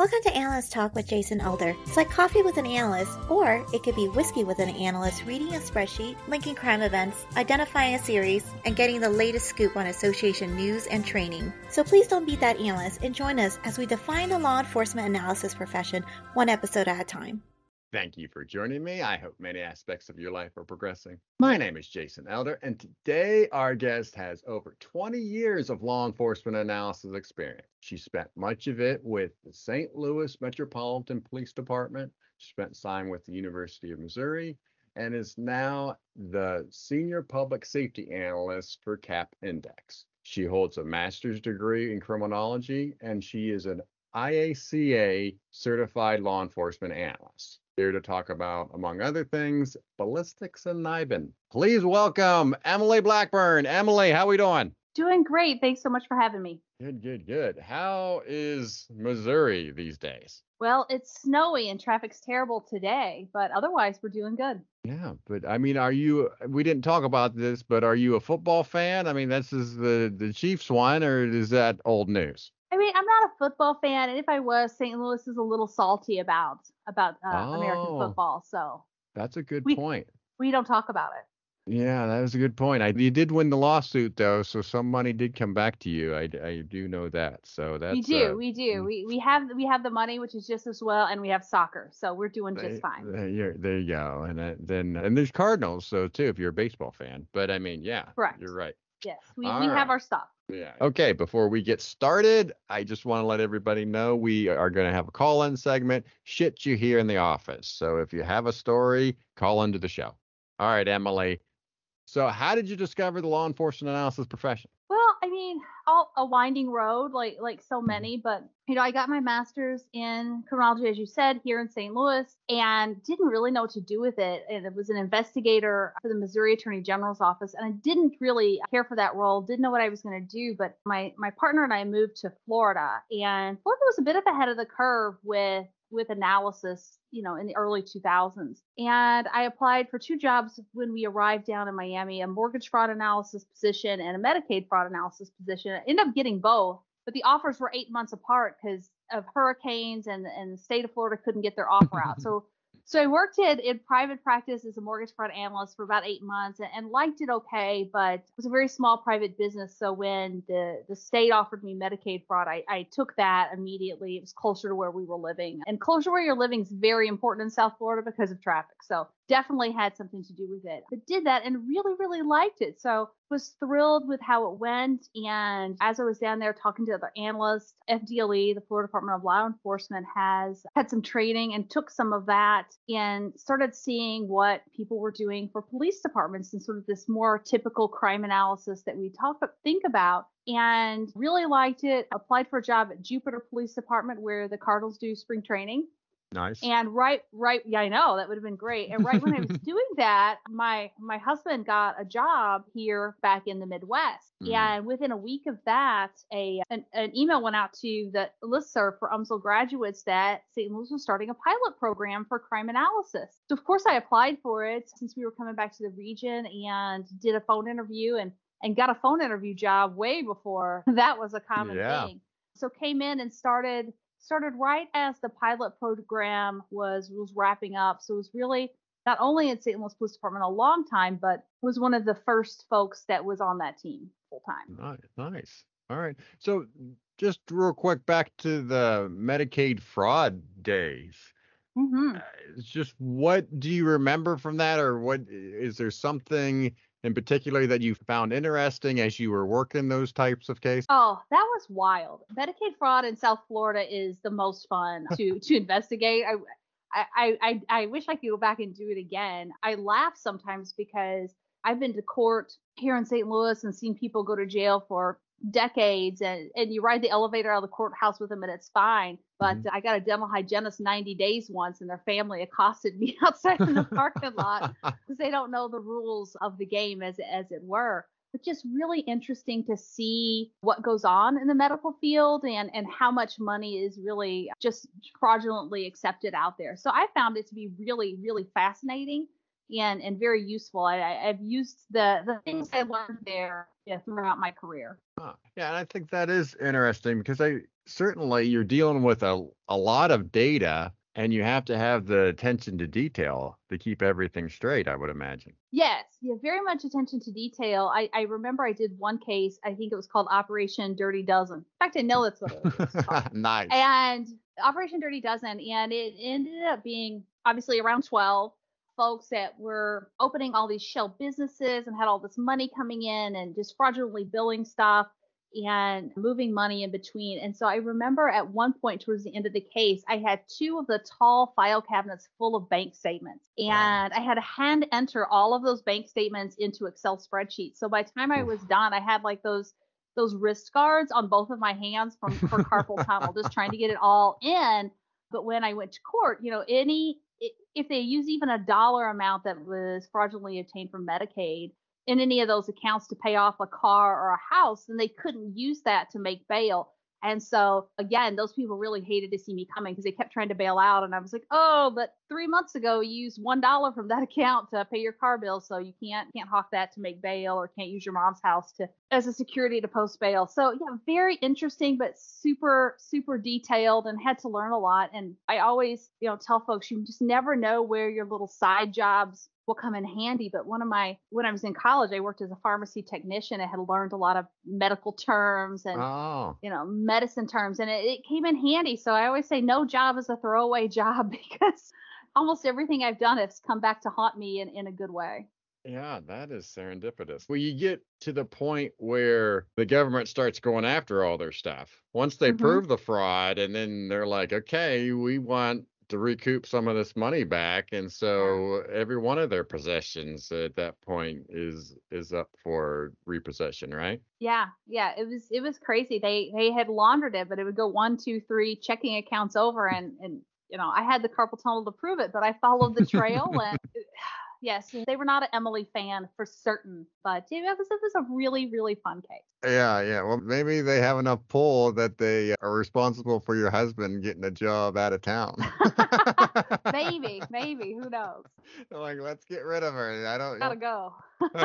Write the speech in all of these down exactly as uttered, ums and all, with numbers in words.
Welcome to Analyst Talk with Jason Elder. It's like coffee with an analyst, or it could be whiskey with an analyst reading a spreadsheet, linking crime events, identifying a series, and getting the latest scoop on association news and training. So please don't be that analyst and join us as we define the law enforcement analysis profession one episode at a time. Thank you for joining me. I hope many aspects of your life are progressing. My name is Jason Elder, and today our guest has over twenty years of law enforcement analysis experience. She spent much of it with the Saint Louis Metropolitan Police Department. She spent time with the University of Missouri and is now the Senior Public Safety Analyst for CAP Index. She holds a master's degree in criminology, and she is an I A C A certified law enforcement analyst. Here to talk about, among other things, ballistics and N I B N. Please welcome Emily Blackburn. Emily, how we doing? Doing great. Thanks so much for having me. Good, good, good. How is Missouri these days? Well, it's snowy and traffic's terrible today, but otherwise we're doing good. Yeah, but I mean, are you, we didn't talk about this, but are you a football fan? I mean, this is the, the Chiefs one, or is that old news? I mean, I'm not a football fan, and if I was, Saint Louis is a little salty about about uh, Oh. American football, so That's a good We- point. we don't talk about it. Yeah, that was a good point. I, you did win the lawsuit, though, so some money did come back to you. I, I do know that. So that's we do, uh, we do. We we have we have the money, which is just as well, and we have soccer, so we're doing There, just fine. there, you- there you go. And uh, then and there's Cardinals, so too, if you're a baseball fan. But I mean, yeah, Correct. you're right. Yes, we, All we right. have our stuff. Yeah. Okay, before we get started, I just want to let everybody know we are going to have a call-in segment, shit you hear in the office. So if you have a story, call into the show. All right, Emily. So how did you discover the law enforcement analysis profession? Well, I mean, all, a winding road, like like so many, but you know, I got my master's in criminology, as you said, here in Saint Louis, and didn't really know what to do with it. And it was an investigator for the Missouri Attorney General's office, and I didn't really care for that role. Didn't know what I was going to do. But my my partner and I moved to Florida, and Florida was a bit of ahead of the curve with with analysis, you know, in the early two thousands. And I applied for two jobs when we arrived down in Miami, a mortgage fraud analysis position and a Medicaid fraud analysis position. I ended up getting both, but the offers were eight months apart because of hurricanes, and, and the state of Florida couldn't get their offer out. So So I worked in, in private practice as a mortgage fraud analyst for about eight months and, and liked it okay, but it was a very small private business. So when the, the state offered me Medicaid fraud, I, I took that immediately. It was closer to where we were living. And closer where you're living is very important in South Florida because of traffic. So definitely had something to do with it. But did that and really, really liked it. So was thrilled with how it went. And as I was down there talking to other analysts, F D L E, the Florida Department of Law Enforcement, has had some training and took some of that and started seeing what people were doing for police departments and sort of this more typical crime analysis that we talk think about. And really liked it. Applied for a job at Jupiter Police Department where the Cardinals do spring training. Nice. And right, right, yeah, I know that would have been great. And right when I was doing that, my my husband got a job here back in the Midwest. Mm. And within a week of that, a an, an email went out to the listserv for U M S L graduates that Saint Louis was starting a pilot program for crime analysis. So of course I applied for it since we were coming back to the region and did a phone interview and and got a phone interview job way before that was a common Yeah. thing. So came in and started. started right as the pilot program was was wrapping up. So it was really not only in Saint Louis Police Department a long time, but was one of the first folks that was on that team full time. Nice. Nice. All right. So just real quick, back to the Medicaid fraud days. Mm-hmm. Uh, It's just, what do you remember from that, or what is there something in particular that you found interesting as you were working those types of cases? Oh, that was wild. Medicaid fraud in South Florida is the most fun to to investigate. I, I I I wish I could go back and do it again. I laugh sometimes because I've been to court here in Saint Louis and seen people go to jail for decades, and, and you ride the elevator out of the courthouse with them and it's fine. But Mhm. I got a dental hygienist ninety days once, and their family accosted me outside in the parking lot because they don't know the rules of the game, as as it were. But just really interesting to see what goes on in the medical field and and how much money is really just fraudulently accepted out there. So I found it to be really, really fascinating and and very useful. I, I- I've used the the things I learned there, yeah, throughout my career. Huh. Yeah, and I think that is interesting because I certainly you're dealing with a, a lot of data, and you have to have the attention to detail to keep everything straight, I would imagine. Yes, yeah, very much attention to detail. I, I remember I did one case, I think it was called Operation Dirty Dozen. In fact, I know that's what it was called. Nice. And Operation Dirty Dozen, and it ended up being obviously around twelve folks that were opening all these shell businesses and had all this money coming in and just fraudulently billing stuff and moving money in between. And so I remember at one point towards the end of the case, I had two of the tall file cabinets full of bank statements. And I had to hand enter all of those bank statements into Excel spreadsheets. So by the time I was done, I had like those those wrist guards on both of my hands from for carpal tunnel, just trying to get it all in. But when I went to court, you know, any if they use even a dollar amount that was fraudulently obtained from Medicaid in any of those accounts to pay off a car or a house, then they couldn't use that to make bail. And so again, those people really hated to see me coming because they kept trying to bail out. And I was like, oh, but three months ago you used one dollar from that account to pay your car bill. So you can't can't hawk that to make bail, or can't use your mom's house to as a security to post bail. So yeah, very interesting, but super, super detailed, and had to learn a lot. And I always, you know, tell folks, you just never know where your little side jobs will come in handy. But one of my, when I was in college, I worked as a pharmacy technician. I had learned a lot of medical terms and, Oh, you know, medicine terms, and it, it came in handy. So I always say no job is a throwaway job, because almost everything I've done has come back to haunt me in, in a good way. yeah, that is serendipitous. Well, you get to the point where the government starts going after all their stuff. Once they hmm prove the fraud, and then they're like, okay, we want to recoup some of this money back. And Yeah. so every one of their possessions at that point is is up for repossession, right? Yeah, yeah, it was it was crazy. They they had laundered it, but it would go one, two, three checking accounts over, and and you know, I had the carpal tunnel to prove it, but I followed the trail, and yes, they were not an Emily fan for certain, but it was it was a really really fun case. Yeah, yeah. Well, maybe they have enough pull that they are responsible for your husband getting a job out of town. Maybe, maybe, who knows? They're like, let's get rid of her. I don't. Gotta go.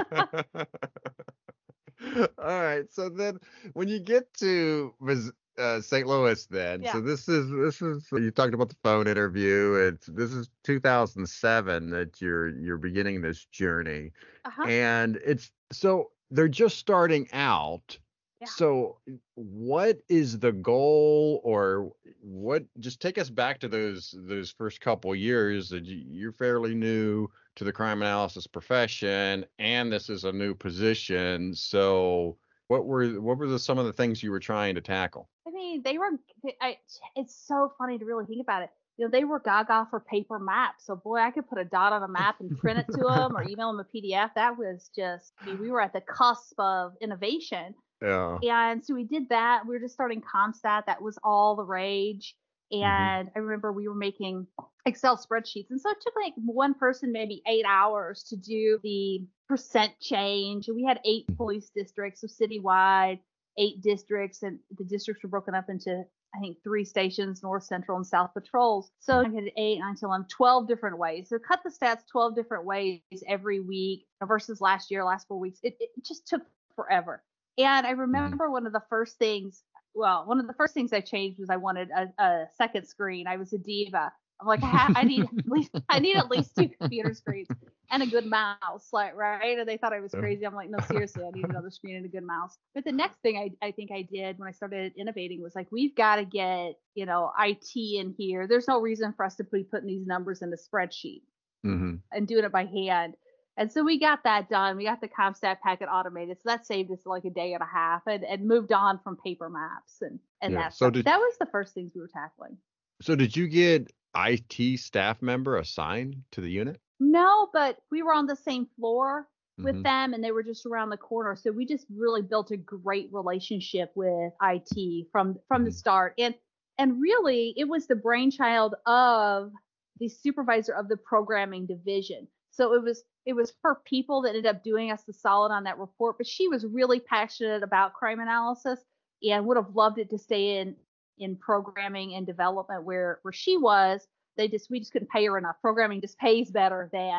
All right. So then, when you get to Mis- uh, Saint Louis, then, Yeah. so this is this is you talked about the phone interview. It's this is two thousand seven that you're you're beginning this journey, Uh-huh. and it's so they're just starting out. Yeah. So, what is the goal, or what? Just take us back to those those first couple years that you, you're fairly new to the crime analysis profession, and this is a new position. So, what were what were the, some of the things you were trying to tackle? I mean, they were. I, it's so funny to really think about it. You know, they were gaga for paper maps. So boy, I could put a dot on a map and print it to them, or email them a P D F. That was just. I mean, we were at the cusp of innovation, Yeah. and so we did that. We were just starting CompStat. That was all the rage. hmm And I remember we were making Excel spreadsheets. And so it took like one person maybe eight hours to do the percent change. And we had eight police districts, so citywide, eight districts, and the districts were broken up into, I think, three stations, North, Central, and South patrols. So I had eight, nine, ten, eleven, twelve different ways. So cut the stats twelve different ways every week versus last year, last four weeks. It, it just took forever. And I hmm remember one of the first things, well, one of the first things I changed was I wanted a, a second screen. I was a diva. I'm like, I, ha- I need at least, I need at least two computer screens and a good mouse, like, right? And they thought I was Yeah. crazy. I'm like, no, seriously, I need another screen and a good mouse. But the next thing I, I think I did when I started innovating was like, we've got to get, you know, I T in here. There's no reason for us to be putting these numbers in a spreadsheet hmm and doing it by hand. And so we got that done. We got the CompStat packet automated. So that saved us like a day and a half, and, and moved on from paper maps and, and Yeah. that So stuff. did That was the first things we were tackling. so did you get I T staff member assigned to the unit? No, but we were on the same floor with hmm them, and they were just around the corner. So we just really built a great relationship with I T from from the hmm start. And and really, it was the brainchild of the supervisor of the programming division. So it was it was her people that ended up doing us the solid on that report. But she was really passionate about crime analysis and would have loved it to stay in in programming and development where where she was. They just we just couldn't pay her enough. Programming just pays better than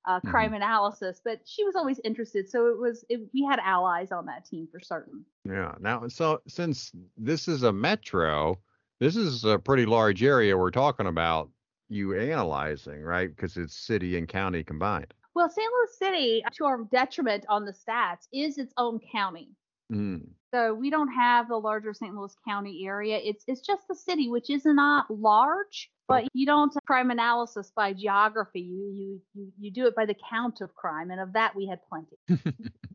uh, crime mm-hmm. analysis, but she was always interested. So it was, it, we had allies on that team for certain. Yeah. Now, so since this is a metro, this is a pretty large area we're talking about you analyzing, right? Because it's city and county combined. Well, Saint Louis City, to our detriment on the stats, is its own county. Mm. So we don't have the larger Saint Louis County area. It's it's just the city, which is not large, but you don't crime analysis by geography. You you you you do it by the count of crime, and of that we had plenty.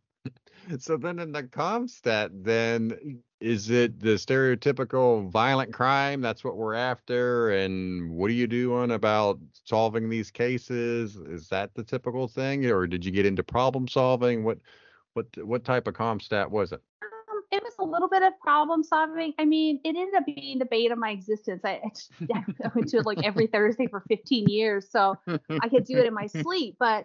So then in the CompStat, then is it the stereotypical violent crime? That's what we're after. And what are you doing about solving these cases? Is that the typical thing, or did you get into problem solving? What what what type of CompStat was it? Um, it was a little bit of problem solving. I mean, it ended up being the bane of my existence. I, I, I went to it like every Thursday for fifteen years, so I could do it in my sleep. But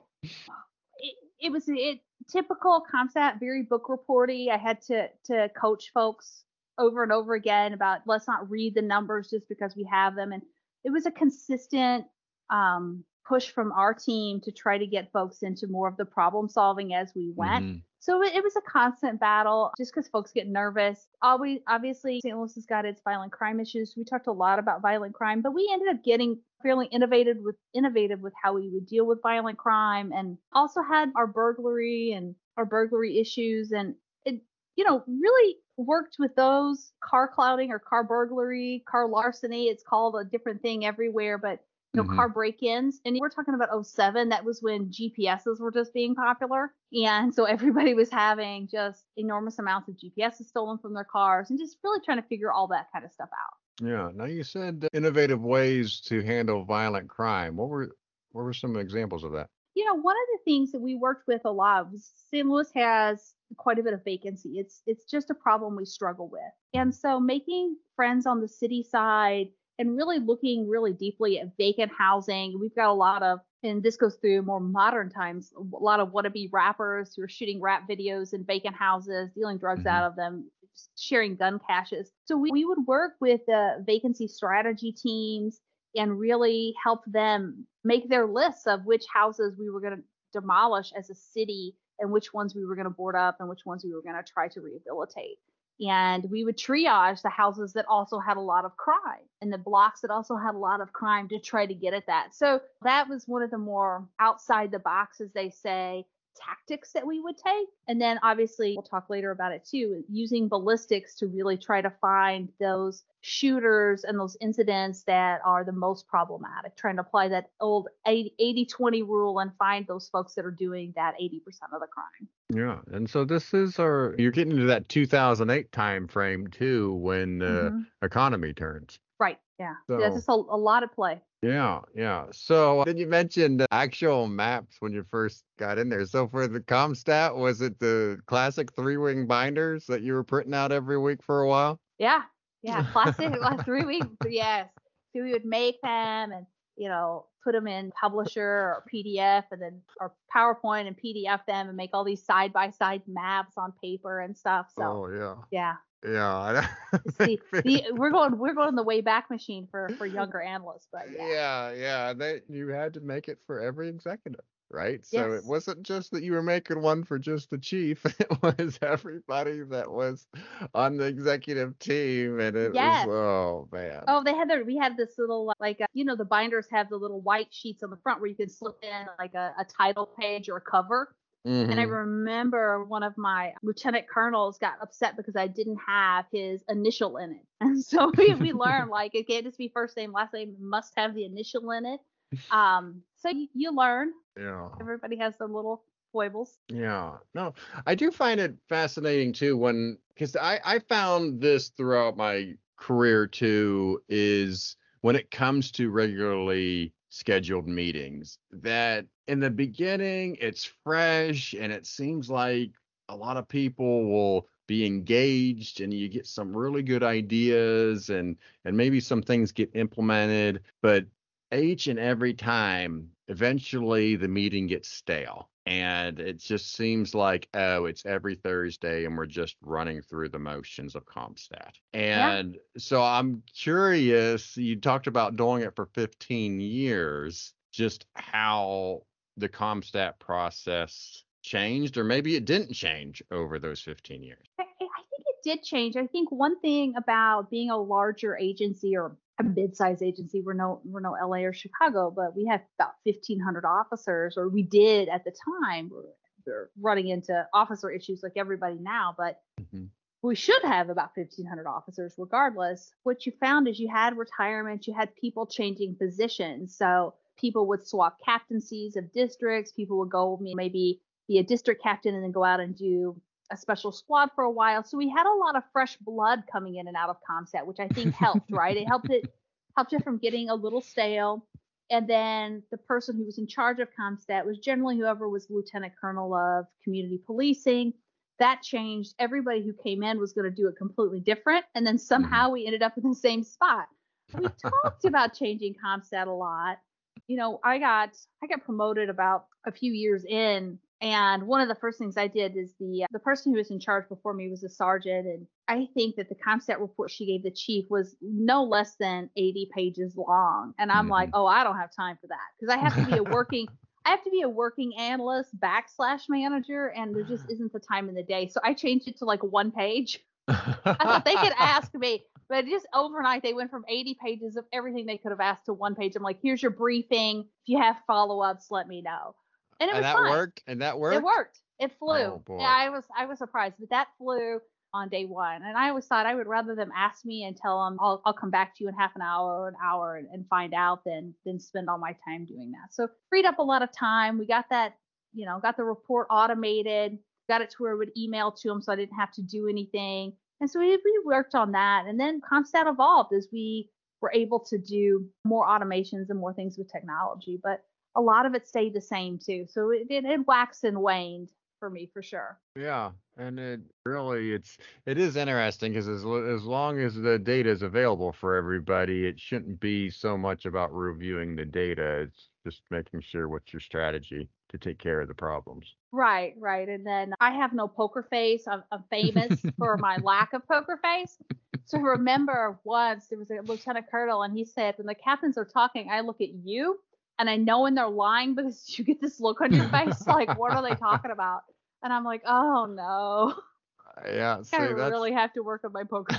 it, it was it. typical CompStat, very book reporty. I had to to coach folks over and over again about let's not read the numbers just because we have them. And it was a consistent um, push from our team to try to get folks into more of the problem solving as we went. Mm-hmm. So it, it was a constant battle just because folks get nervous. Always, obviously, Saint Louis has got its violent crime issues. We talked a lot about violent crime, but we ended up getting fairly innovative with innovative with how we would deal with violent crime, and also had our burglary and our burglary issues, and it, you know, really worked with those. Car clouding or car burglary, car larceny, it's called a different thing everywhere, but you know, mm-hmm. car break-ins. And we're talking about oh seven. That was when G P S's were just being popular. And so everybody was having just enormous amounts of G P S's stolen from their cars, and just really trying to figure all that kind of stuff out. Yeah. Now you said innovative ways to handle violent crime. What were what were some examples of that? You know, one of the things that we worked with a lot was Saint Louis has quite a bit of vacancy. It's it's just a problem we struggle with. And so making friends on the city side and really looking really deeply at vacant housing. We've got a lot of, and this goes through more modern times, a lot of wannabe rappers who are shooting rap videos in vacant houses, dealing drugs mm-hmm. out of them, sharing gun caches. So we, we would work with the vacancy strategy teams and really help them make their lists of which houses we were going to demolish as a city and which ones we were going to board up and which ones we were going to try to rehabilitate. And we would triage the houses that also had a lot of crime and the blocks that also had a lot of crime to try to get at that. So that was one of the more outside the box, as they say, tactics that we would take. And then obviously we'll talk later about it too, using ballistics to really try to find those shooters and those incidents that are the most problematic, trying to apply that old eighty twenty rule and find those folks that are doing that eighty percent of the crime. Yeah. And so this is our, you're getting into that two thousand eight time frame too, when the mm-hmm. economy turns. Right. Yeah. So, yeah, just a, a lot at play. Yeah. Yeah. So then you mentioned actual maps when you first got in there. So for the CompStat, was it the classic three wing binders that you were printing out every week for a while? Yeah. Yeah. Classic three wing. Yes. So we would make them and, you know, put them in Publisher or P D F and then or PowerPoint and P D F them and make all these side by side maps on paper and stuff. So oh yeah. Yeah. Yeah. See, the, we're going we're going the way back machine for, for younger analysts, but yeah. Yeah, yeah. They you had to make it for every executive, right? So yes. It wasn't just that you were making one for just the chief, it was everybody that was on the executive team, and it yes. was oh man. Oh, they had their we had this little like uh, you know, the binders have the little white sheets on the front where you can slip in like a, a title page or a cover. Mm-hmm. And I remember one of my lieutenant colonels got upset because I didn't have his initial in it. And so we, we learned, like, it can't just be first name, last name, must have the initial in it. Um, so you, you learn. Yeah. Everybody has their little foibles. Yeah. No, I do find it fascinating, too, when, because I, I found this throughout my career, too, is when it comes to regularly scheduled meetings, that in the beginning it's fresh and it seems like a lot of people will be engaged and you get some really good ideas and and maybe some things get implemented, but each and every time eventually the meeting gets stale and it just seems like, oh, it's every Thursday and we're just running through the motions of CompStat. And yeah. So I'm curious, you talked about doing it for fifteen years, just how the CompStat process changed, or maybe it didn't change over those fifteen years? I, I think it did change. I think one thing about being a larger agency or a mid-sized agency, we're no we're no L A or Chicago, but we have about fifteen hundred officers, or we did at the time. We're, we're running into officer issues like everybody now, but mm-hmm. we should have about fifteen hundred officers regardless. What you found is you had retirement, you had people changing positions. So people would swap captaincies of districts. People would go maybe be a district captain and then go out and do a special squad for a while. So we had a lot of fresh blood coming in and out of CompStat, which I think helped, right? It helped it helped it from getting a little stale. And then the person who was in charge of CompStat was generally whoever was lieutenant colonel of community policing. That changed. Everybody who came in was going to do it completely different. And then somehow mm-hmm. we ended up in the same spot. We talked about changing CompStat a lot. You know, I got I got promoted about a few years in. And one of the first things I did is the the person who was in charge before me was a sergeant. And I think that the CompStat report she gave the chief was no less than eighty pages long. And I'm mm-hmm. like, oh, I don't have time for that, because I have to be a working I have to be a working analyst backslash manager, and there just isn't the time in the day. So I changed it to like one page. I thought they could ask me, but just overnight they went from eighty pages of everything they could have asked to one page. I'm like, here's your briefing. If you have follow-ups, let me know. And it was and that fine. worked. And that worked. It worked. It flew. Oh, boy. Yeah, I was I was surprised, but that flew on day one. And I always thought I would rather them ask me and tell them I'll I'll come back to you in half an hour or an hour and, and find out than than spend all my time doing that. So freed up a lot of time. We got that, you know, got the report automated, got it to where it would email to them so I didn't have to do anything. And so we, we worked on that. And then CompStat evolved as we were able to do more automations and more things with technology. But a lot of it stayed the same too. So it, it, it waxed and waned for me, for sure. Yeah. And it really, it's, it is interesting because as, as long as the data is available for everybody, it shouldn't be so much about reviewing the data. It's just making sure what's your strategy to take care of the problems. Right, right. And then I have no poker face. I'm, I'm famous for my lack of poker face. So remember once there was a lieutenant colonel and he said, when the captains are talking, I look at you and I know when they're lying because you get this look on your face, like, what are they talking about? And I'm like, oh no. Yeah, see, I that's... really have to work on my poker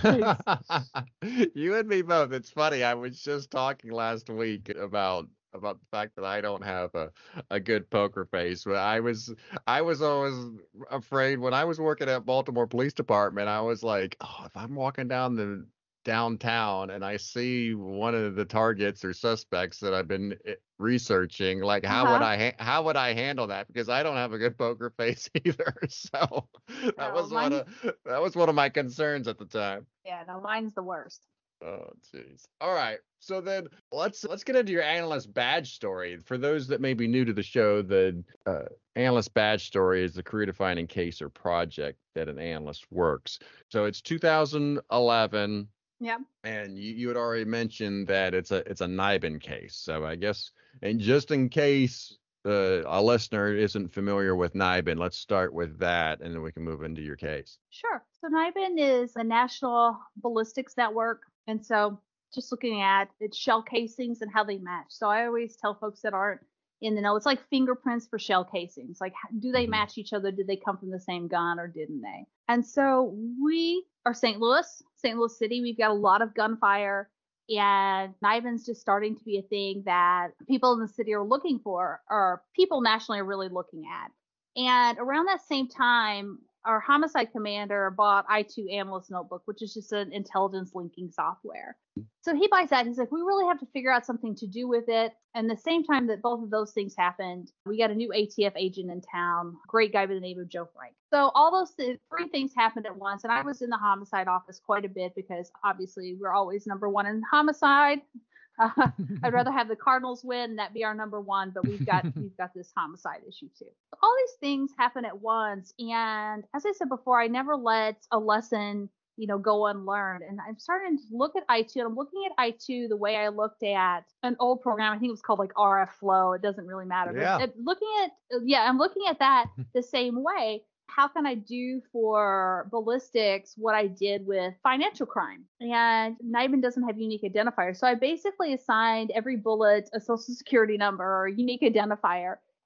face. You and me both. It's funny. I was just talking last week about about the fact that I don't have a, a good poker face. I was I was always afraid when I was working at Baltimore Police Department. I was like, oh, if I'm walking down the downtown and I see one of the targets or suspects that I've been researching, like how uh-huh. would I ha- how would I handle that? Because I don't have a good poker face either. So that no, was one of that was one of my concerns at the time. Yeah, no, mine's the worst. Oh, jeez. All right. So then let's let's get into your analyst badge story. For those that may be new to the show, the uh, analyst badge story is the career-defining case or project that an analyst works. So it's two thousand eleven. Yeah. And you, you had already mentioned that it's a it's a NIBIN case. So I guess, and just in case uh, a listener isn't familiar with NIBIN, let's start with that, and then we can move into your case. Sure. So NIBIN is a national ballistics network. And so just looking at its shell casings and how they match. So I always tell folks that aren't in the know, it's like fingerprints for shell casings. Like, do they match each other? Did they come from the same gun or didn't they? And so we are Saint Louis, Saint Louis City. We've got a lot of gunfire, and NIBIN's just starting to be a thing that people in the city are looking for, or people nationally are really looking at. And around that same time, our homicide commander bought I two Analyst Notebook, which is just an intelligence linking software. So he buys that and he's like, we really have to figure out something to do with it. And the same time that both of those things happened, we got a new A T F agent in town, great guy by the name of Joe Frank. So all those th- three things happened at once. And I was in the homicide office quite a bit because obviously we're always number one in homicide. Uh, I'd rather have the Cardinals win, that be our number one, but we've got we've got this homicide issue too. All these things happen at once, and as I said before, I never let a lesson, you know, go unlearned. And I'm starting to look at I two, and I'm looking at I two the way I looked at an old program. I think it was called like R F Flow. It doesn't really matter. Yeah. But looking at yeah, I'm looking at that the same way. How can I do for ballistics what I did with financial crime? And NIBIN doesn't have unique identifiers. So I basically assigned every bullet a social security number or a unique identifier.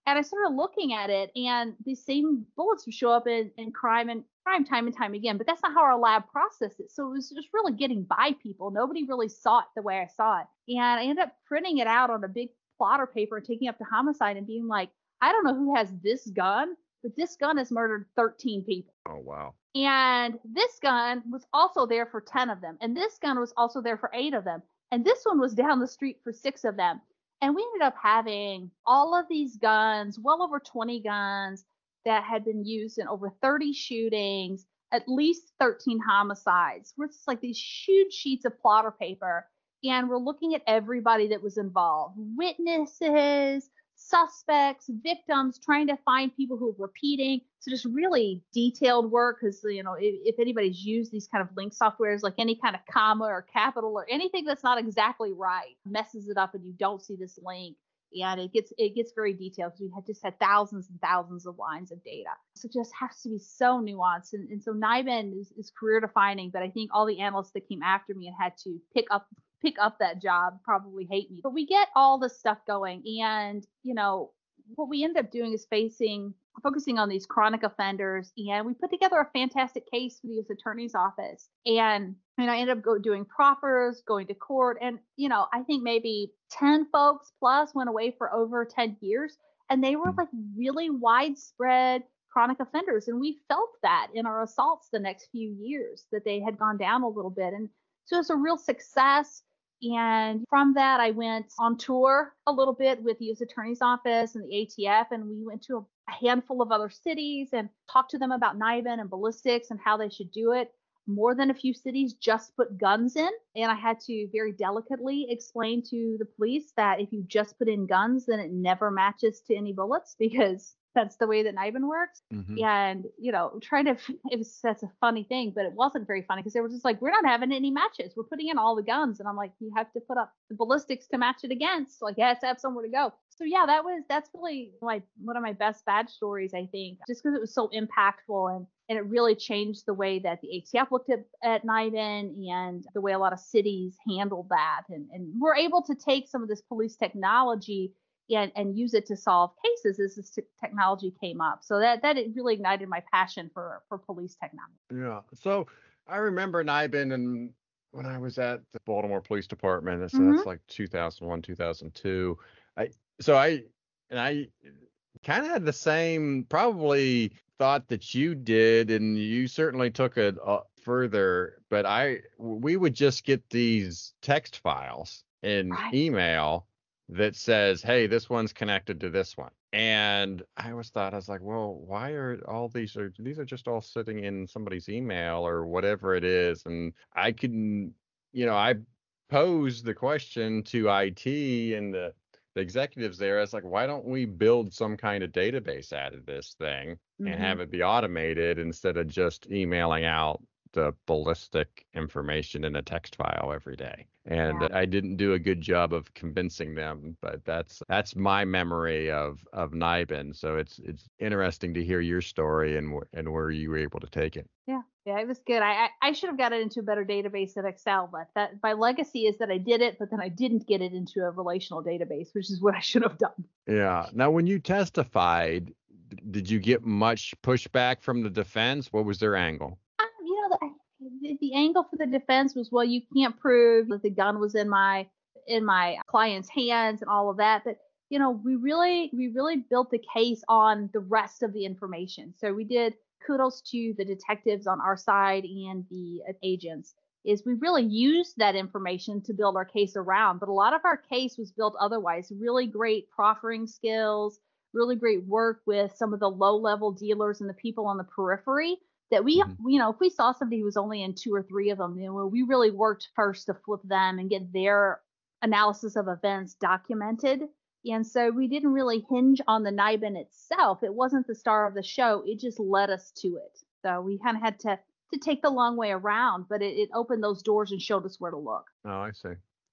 And I started looking at it, and these same bullets would show up in, in crime and crime time and time again. But that's not how our lab processed it. So it was just really getting by people. Nobody really saw it the way I saw it. And I ended up printing it out on a big plotter paper and taking it up to homicide and being like, I don't know who has this gun, but this gun has murdered thirteen people. Oh, wow. And this gun was also there for ten of them. And this gun was also there for eight of them. And this one was down the street for six of them. And we ended up having all of these guns, well over twenty guns that had been used in over thirty shootings, at least thirteen homicides. We're just like these huge sheets of plotter paper. And we're looking at everybody that was involved, witnesses, suspects, victims, trying to find people who are repeating. So just really detailed work, because, you know, if, if anybody's used these kind of link softwares, like any kind of comma or capital or anything that's not exactly right messes it up and you don't see this link. And it gets it gets very detailed, because we had just had thousands and thousands of lines of data. So it just has to be so nuanced. And, and so NIBIN is, is career defining, but I think all the analysts that came after me and had to pick up pick up that job probably hate me. But we get all this stuff going. And, you know, what we end up doing is facing, focusing on these chronic offenders. And we put together a fantastic case for the U S Attorney's Office. And, and I ended up go, doing proffers, going to court. And, you know, I think maybe ten folks plus went away for over ten years. And they were like really widespread chronic offenders. And we felt that in our assaults the next few years, that they had gone down a little bit. And so it's a real success. And from that, I went on tour a little bit with the U S Attorney's Office and the A T F, and we went to a handful of other cities and talked to them about NIBIN and ballistics and how they should do it. More than a few cities just put guns in, and I had to very delicately explain to the police that if you just put in guns, then it never matches to any bullets, because that's the way that NIBIN works. Mm-hmm. And, you know, trying to, it was, that's a funny thing, but it wasn't very funny, because they were just like, we're not having any matches. We're putting in all the guns. And I'm like, you have to put up the ballistics to match it against. So like, it has to have somewhere to go. So yeah, that was, that's really like one of my best badge stories, I think, just because it was so impactful, and, and it really changed the way that the A T F looked at, at NIBIN and the way a lot of cities handled that. And, and we're able to take some of this police technology And, and use it to solve cases as this t- technology came up. So that that it really ignited my passion for for police technology. Yeah. So I remember NIBIN, and when I was at the Baltimore Police Department, so mm-hmm. that's like two thousand one, two thousand two. I so I and I kind of had the same probably thought that you did, and you certainly took it uh, further. But I we would just get these text files in right. email that says, hey, this one's connected to this one. And I always thought, I was like, well, why are all these, are these are just all sitting in somebody's email or whatever it is. And I can, you know, I posed the question to I T and the, the executives there. I was like, why don't we build some kind of database out of this thing mm-hmm. and have it be automated instead of just emailing out the ballistic information in a text file every day? And yeah. I didn't do a good job of convincing them, but that's that's my memory of of NIBIN. So it's it's interesting to hear your story and and where you were able to take it. Yeah, yeah, it was good. I I, I should have got it into a better database than Excel, but that my legacy is that I did it, but then I didn't get it into a relational database, which is what I should have done. Yeah. Now, when you testified, did you get much pushback from the defense? What was their angle? Um, you know, the, the, the angle for the defense was, well, you can't prove that the gun was in my in my client's hands and all of that. But you know, we really we really built the case on the rest of the information. So we did. Kudos to the detectives on our side and the agents, is we really used that information to build our case around. But a lot of our case was built otherwise. Really great proffering skills, really great work with some of the low level dealers and the people on the periphery that we, mm-hmm. you know, if we saw somebody who was only in two or three of them, you know, we really worked first to flip them and get their analysis of events documented. And so we didn't really hinge on the NIBIN itself. It wasn't the star of the show. It just led us to it. So we kind of had to to take the long way around, but it, it opened those doors and showed us where to look. Oh, I see.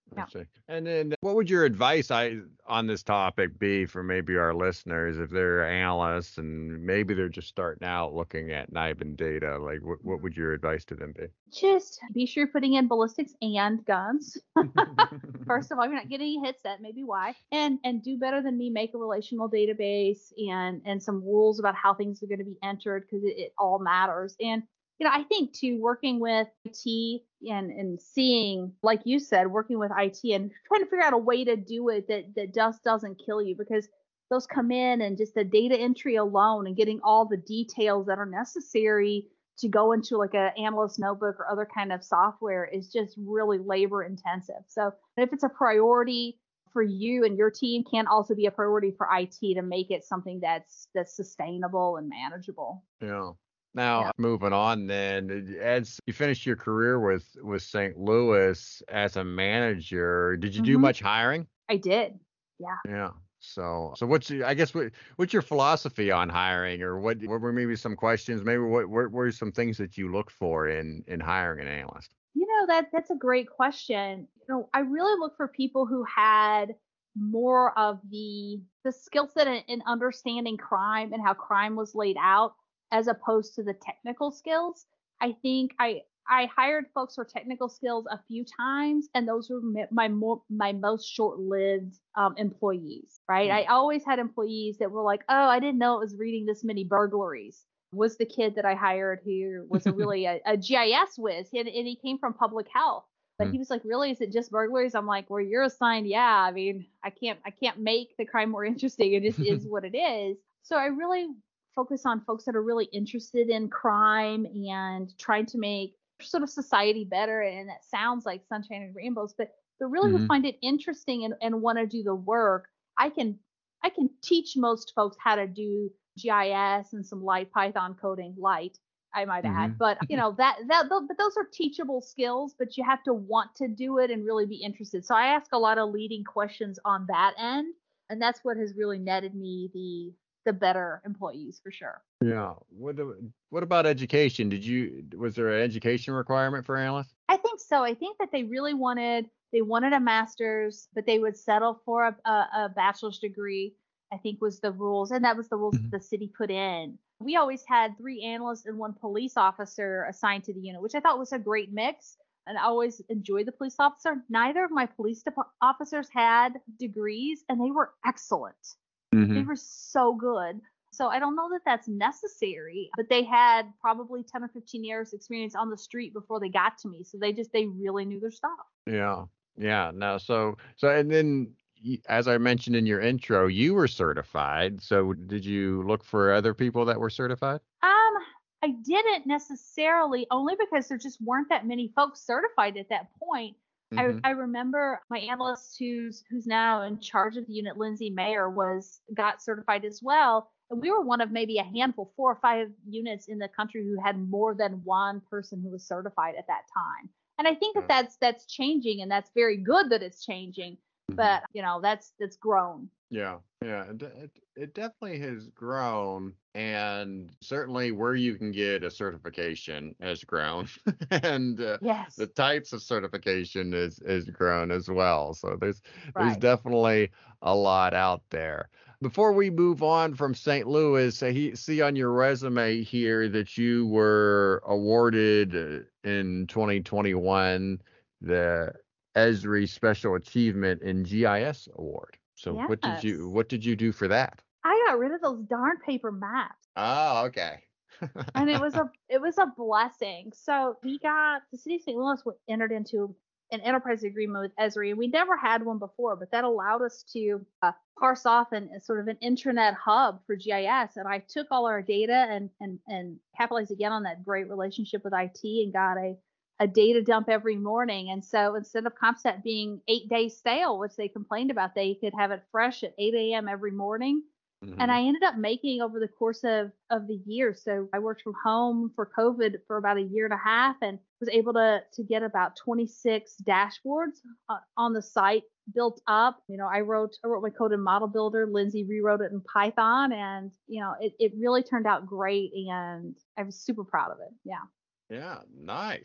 I Yeah. see. And then what would your advice I on this topic be for maybe our listeners if they're analysts and maybe they're just starting out looking at NIBIN data? Like what, what would your advice to them be? Just be sure you're putting in ballistics and guns. First of all, you're not getting any hits, that may be why. And and do better than me, make a relational database and and some rules about how things are going to be entered, because it, it all matters. And you know, I think too, working with I T and and seeing, like you said, working with I T and trying to figure out a way to do it that that just doesn't kill you, because those come in and just the data entry alone and getting all the details that are necessary to go into like a analyst notebook or other kind of software is just really labor intensive. So if it's a priority for you and your team, can also be a priority for I T to make it something that's that's sustainable and manageable. Yeah. Now, Yeah. moving on then, as you finished your career with with Saint Louis as a manager, did you do hmm much hiring? I did. Yeah. Yeah. So, so what's your, I guess what what's your philosophy on hiring, or what, what were maybe some questions? Maybe what, what were some things that you looked for in in hiring an analyst? You know, that that's a great question. You know, I really look for people who had more of the the skill set in, in understanding crime and how crime was laid out, as opposed to the technical skills. I think I I hired folks for technical skills a few times, and those were my my, more, my most short-lived um, employees. Right? I Hmm. always had employees that were like, "Oh, I didn't know it was reading this many burglaries." Was the kid that I hired who was a really a, a G I S whiz, and, and he came from public health. But he was like, "Really? Is it just burglaries?" I'm like, "Well, you're assigned. Yeah. I mean, I can't I can't make the crime more interesting. It just is what it is." So I really focus on folks that are really interested in crime and trying to make sort of society better. And that sounds like sunshine and rainbows, but but really who Hmm. find it interesting and, and want to do the work. I can I can teach most folks how to do G I S and some light Python coding, light, I might add. Hmm. But you know that that but those are teachable skills, but you have to want to do it and really be interested. So I ask a lot of leading questions on that end, and that's what has really netted me the the better employees for sure. Yeah. What do- what about education? Did you was there an education requirement for analysts? I think so. I think that they really wanted they wanted a master's, but they would settle for a, a, a bachelor's degree. I think was the rules, and that was the rules that Mhm. the city put in. We always had three analysts and one police officer assigned to the unit, which I thought was a great mix. And I always enjoyed the police officer. Neither of my police depa- officers had degrees, and they were excellent. They Hmm. were so good. So I don't know that that's necessary, but they had probably ten or fifteen years experience on the street before they got to me. So they just, they really knew their stuff. Yeah. Yeah. No. So so and then y- as I mentioned in your intro, you were certified. So did you look for other people that were certified? Um, I didn't necessarily, only because there just weren't that many folks certified at that point. I, Hmm. I remember my analyst who's who's now in charge of the unit, Lindsay Mayer, was got certified as well. And we were one of maybe a handful, four or five units in the country who had more than one person who was certified at that time. And I think that Yeah. that's that's changing, and that's very good that it's changing. Mhm. But you know, that's that's grown. Yeah, yeah, it, de- it it definitely has grown, and certainly where you can get a certification has grown, and uh, the Yes, types of certification is is grown as well. So there's there's right. definitely a lot out there. Before we move on from Saint Louis, I he- see on your resume here that you were awarded uh, in twenty twenty-one the Esri Special Achievement in G I S Award. So what did you Yes. what did you do for that? I got rid of those darn paper maps. Oh, okay. And it was a it was a blessing. So we got the city of Saint Louis w- entered into an enterprise agreement with Esri, and we never had one before, but that allowed us to uh, parse off an, a sort of an intranet hub for G I S. And I took all our data and and and capitalized again on that great relationship with I T and got a a data dump every morning. And so instead of CompStat being eight days stale, which they complained about, they could have it fresh at eight a m every morning. And Hmm. I ended up making over the course of of the year. So I worked from home for COVID for about a year and a half, and was able to to get about twenty-six dashboards uh, on the site built up. You know, I wrote I wrote my code in Model Builder. Lindsay rewrote it in Python, and you know, it it really turned out great, and I was super proud of it. Yeah. Yeah, nice.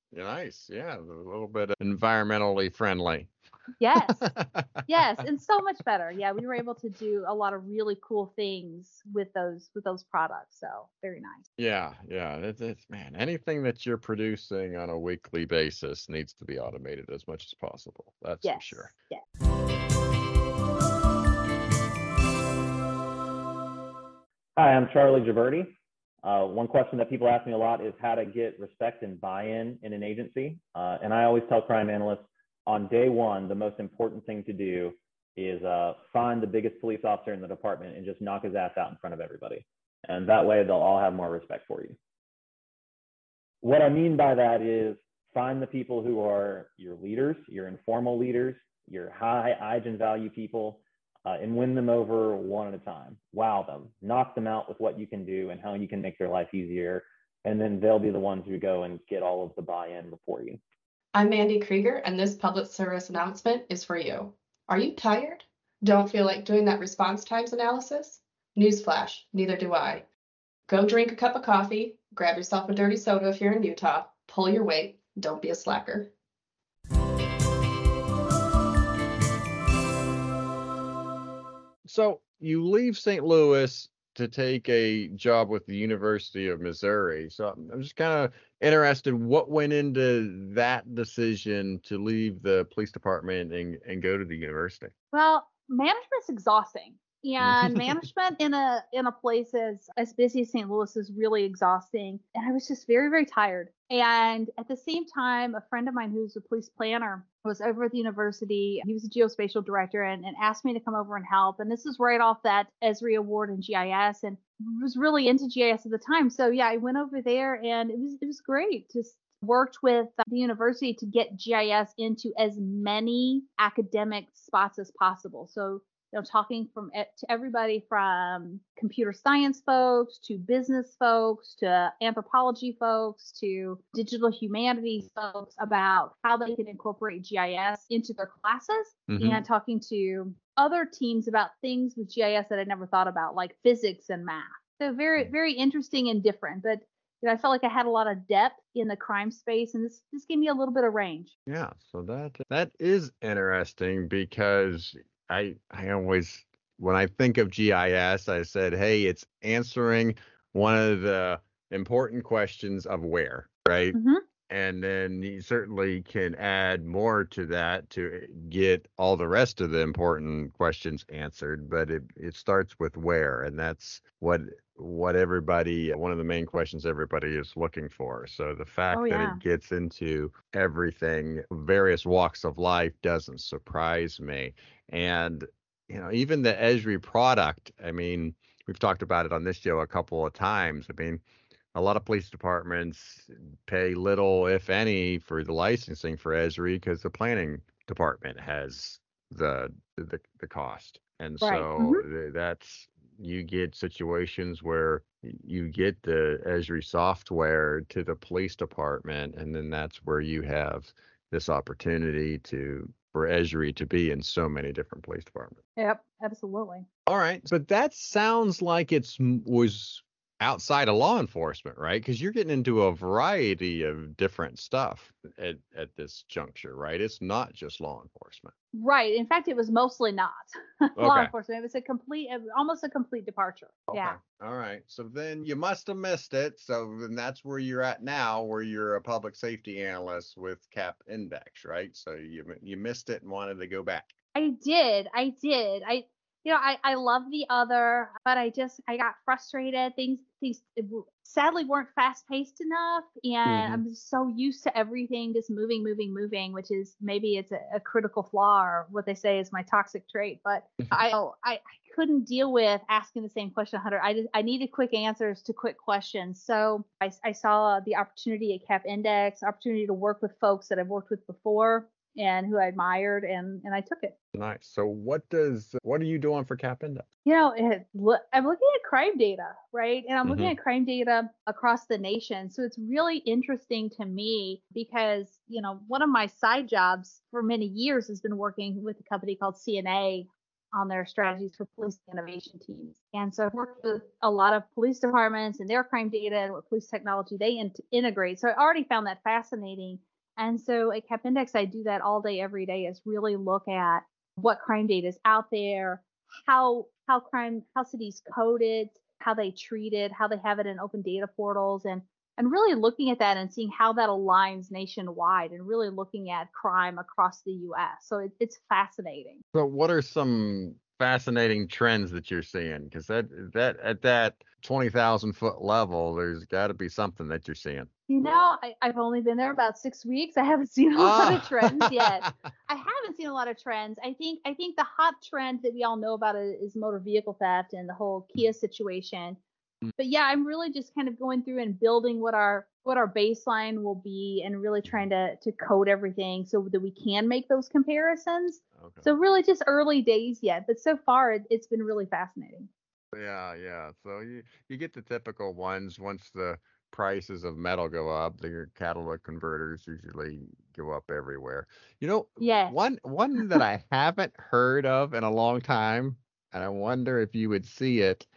Nice. Yeah, a little bit environmentally friendly. Yes. Yes, and so much better. Yeah, we were able to do a lot of really cool things with those with those products. So very nice. Yeah, yeah. It's, it's man, anything that you're producing on a weekly basis needs to be automated as much as possible. That's for Yes. sure. Yes. Hi, I'm Charlie Gibberti. Uh, one question that people ask me a lot is how to get respect and buy-in in an agency. Uh, and I always tell crime analysts on day one, the most important thing to do is uh, find the biggest police officer in the department and just knock his ass out in front of everybody. And that way they'll all have more respect for you. What I mean by that is find the people who are your leaders, your informal leaders, your high I G N value people, Uh, and win them over one at a time. Wow them, knock them out with what you can do and how you can make their life easier. And then they'll be the ones who go and get all of the buy-in before you. I'm Mandy Krieger, and this public service announcement is for you. Are you tired? Don't feel like doing that response times analysis? Newsflash, neither do I. Go drink a cup of coffee, grab yourself a dirty soda if you're in Utah, pull your weight, don't be a slacker. So you leave Saint Louis to take a job with the University of Missouri. So I'm I'm just kind of interested what went into that decision to leave the police department and, and go to the university. Well, management's exhausting. And management in a in a place as as busy as Saint Louis is really exhausting. And I was just very, very tired. And at the same time, a friend of mine who's a police planner was over at the university. He was a geospatial director and, and asked me to come over and help. And this is right off that Esri award in G I S and was really into G I S at the time. So yeah, I went over there and it was it was great. Just worked with the university to get G I S into as many academic spots as possible. So you know, talking from to everybody from computer science folks to business folks to anthropology folks to digital humanities folks about how they can incorporate G I S into their classes, Mhm. and talking to other teams about things with G I S that I never thought about, like physics and math. So very, very interesting and different. But you know, I felt like I had a lot of depth in the crime space, and this this gave me a little bit of range. Yeah, so that that is interesting because I I always when I think of G I S, I said, hey, it's answering one of the important questions of where, right? Mhm. And then you certainly can add more to that to get all the rest of the important questions answered, but it, it starts with where, and that's what what everybody one of the main questions everybody is looking for. So the fact Oh that yeah. it gets into everything, various walks of life, doesn't surprise me. And you know, even the Esri product, I mean, we've talked about it on this show a couple of times. I mean, a lot of police departments pay little, if any, for the licensing for Esri because the planning department has the the, the cost. And Right. so Mhm. th- that's you get situations where y- you get the Esri software to the police department, and then that's where you have this opportunity to for Esri to be in so many different police departments. Yep. Absolutely. All right, but that sounds like it's m- was outside of law enforcement, right? Because you're getting into a variety of different stuff at at this juncture, right? It's not just law enforcement. Right. In fact, it was mostly not law Okay. enforcement. It was a complete, almost a complete departure. Yeah. Okay. All right. So then you must have missed it. So then that's where you're at now, where you're a public safety analyst with Cap Index, right? So you m- you missed it and wanted to go back. I did. I did. I, you know, I, I love the other, but I just, I got frustrated. Things, things sadly weren't fast paced enough. And Mhm. I'm just so used to everything just moving, moving, moving, which is maybe it's a, a critical flaw or what they say is my toxic trait. But I, I, I couldn't deal with asking the same question a hundred. I just, I needed quick answers to quick questions. So I, I saw the opportunity at Cap Index, opportunity to work with folks that I've worked with before and who I admired, and and I took it. Nice. So what does what are you doing for Cap Index? You know, it, look, I'm looking at crime data, right? And I'm looking Mhm. at crime data across the nation. So it's really interesting to me because, you know, one of my side jobs for many years has been working with a company called C N A on their strategies for police innovation teams. And so I've worked with a lot of police departments and their crime data and what police technology they in- integrate. So I already found that fascinating. And so at Cap Index, I do that all day, every day, is really look at what crime data is out there, how how crime, how cities code it, how they treat it, how they have it in open data portals, and and really looking at that and seeing how that aligns nationwide, and really looking at crime across the U S. So it, it's fascinating. So what are some fascinating trends that you're seeing? Because that that at that twenty thousand foot level, there's got to be something that you're seeing. You know, I, I've only been there about six weeks. I haven't seen a lot of trends yet. I haven't seen a lot of trends. I think I think the hot trend that we all know about is motor vehicle theft and the whole Kia situation. But yeah, I'm really just kind of going through and building what our what our baseline will be, and really trying to to code everything so that we can make those comparisons. Okay. So really just early days yet, but so far it, it's been really fascinating. Yeah, yeah. So you you get the typical ones. Once the prices of metal go up, the catalytic converters usually go up everywhere. You know, yes. one one that I haven't heard of in a long time, and I wonder if you would see it,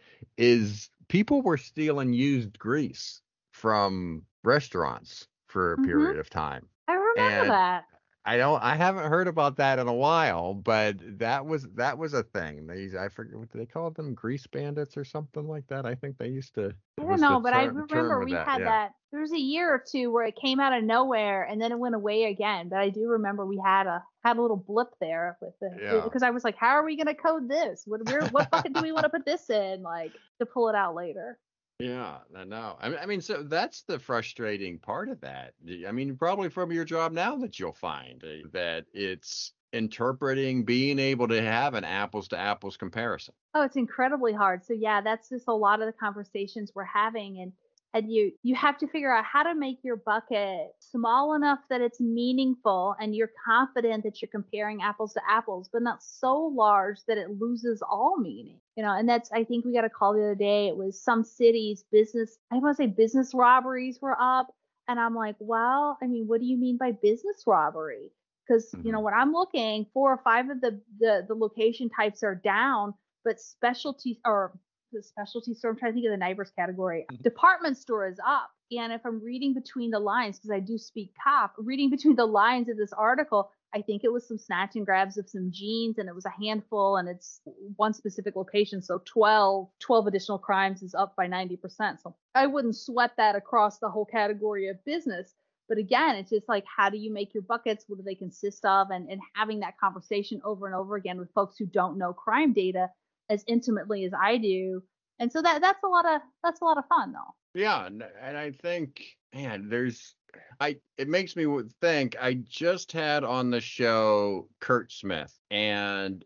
is people were stealing used grease from restaurants for a Mhm. period of time. I remember And that. I don't I haven't heard about that in a while, but that was that was a thing. They I forget what they called them, grease bandits or something like that. I think they used to. I It don't was the know, but I term, term remember with we that. had Yeah. that. There was a year or two where it came out of nowhere and then it went away again. But I do remember we had a had a little blip there with the Yeah. because I was like, how are we gonna code this? What where what bucket do we want to put this in? Like to pull it out later. Yeah, I know. I mean, I mean, so that's the frustrating part of that. Y- I mean, probably from your job now that you'll find uh, that it's interpreting, being able to have an apples to apples comparison. Oh, it's incredibly hard. So yeah, that's just a lot of the conversations we're having, and and you you have to figure out how to make your bucket small enough that it's meaningful and you're confident that you're comparing apples to apples, but not so large that it loses all meaning. You know, and that's I think we got a call the other day. It was some cities business, I want to say business robberies were up. And I'm like, well, I mean, what do you mean by business robbery? Because you know, Mhm. when I'm looking, four or five of the the, the location types are down, but specialty or the specialty store, I'm trying to think of the neighbors category. Department store is up. And if I'm reading between the lines, because I do speak cop, reading between the lines of this article, I think it was some snatch and grabs of some jeans, and it was a handful, and it's one specific location. So twelve, twelve additional crimes is up by ninety percent. So I wouldn't sweat that across the whole category of business. But again, it's just like, how do you make your buckets? What do they consist of? And, and having that conversation over and over again with folks who don't know crime data as intimately as I do. And so that that's a lot of that's a lot of fun though. Yeah, and, and I think, man, there's, I. It makes me w- think. I just had on the show Kurt Smith, and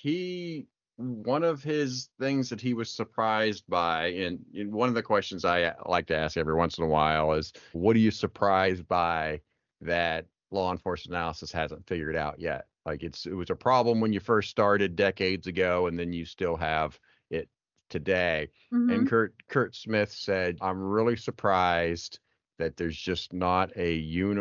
he, one of his things that he was surprised by, and, and one of the questions I uh, like to ask every once in a while is, what are you surprised by that law enforcement analysis hasn't figured out yet? Like it's it was a problem when you first started decades ago, and then you still have it today. Mm-hmm. And Kurt Kurt Smith said, I'm really surprised that there's just not a